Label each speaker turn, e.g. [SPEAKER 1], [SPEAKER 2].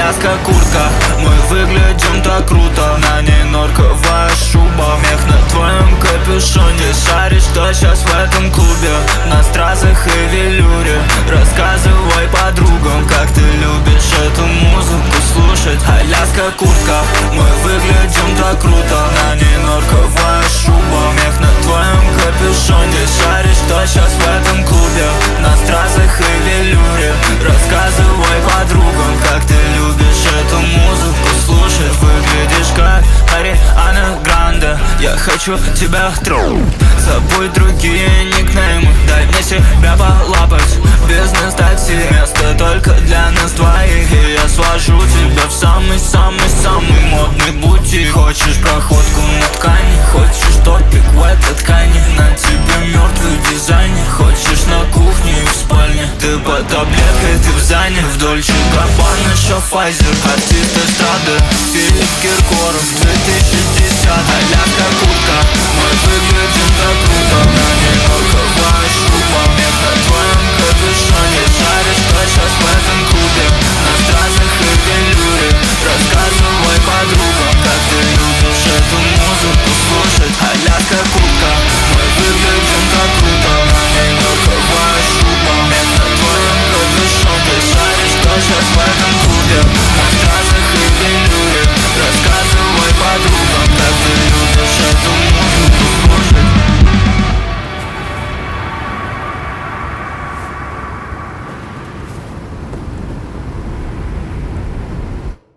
[SPEAKER 1] Аляска куртка, мы выглядим так круто. На ней норковая шуба, мех на твоем капюшоне. Ты шаришь, что сейчас в этом клубе, на стразах и велюре. Рассказывай подругам, как ты любишь эту музыку слушать. Аляска куртка, мы выглядим так круто. На ней норковая шуба, мех на твоем капюшоне. Ты шаришь, что сейчас в этом клубе, на стразах и велюре. Рассказывай подругам, как ты любишь эту музыку слушать. Выглядишь как Ариана Гранде, я хочу тебя тронуть. Забудь другие никнеймы, дай мне себя полапать. Бизнес-такси, место только для нас двоих. И я свожу тебя в самый-самый-самый модный бутик. Хочешь проходку на ткани, хочешь топик в этой ткани. На тебе мертвый дизайнер, хочешь на кухне и в спальне. Ты под таблеткой, ты в зане, в Дольче Габбана, Шофайзер. Артист эстрады, Филипп Киркоров, 2010. Аляска куртка, мы выглядим так круто. На ней норковая шуба, мех на твоем капюшоне.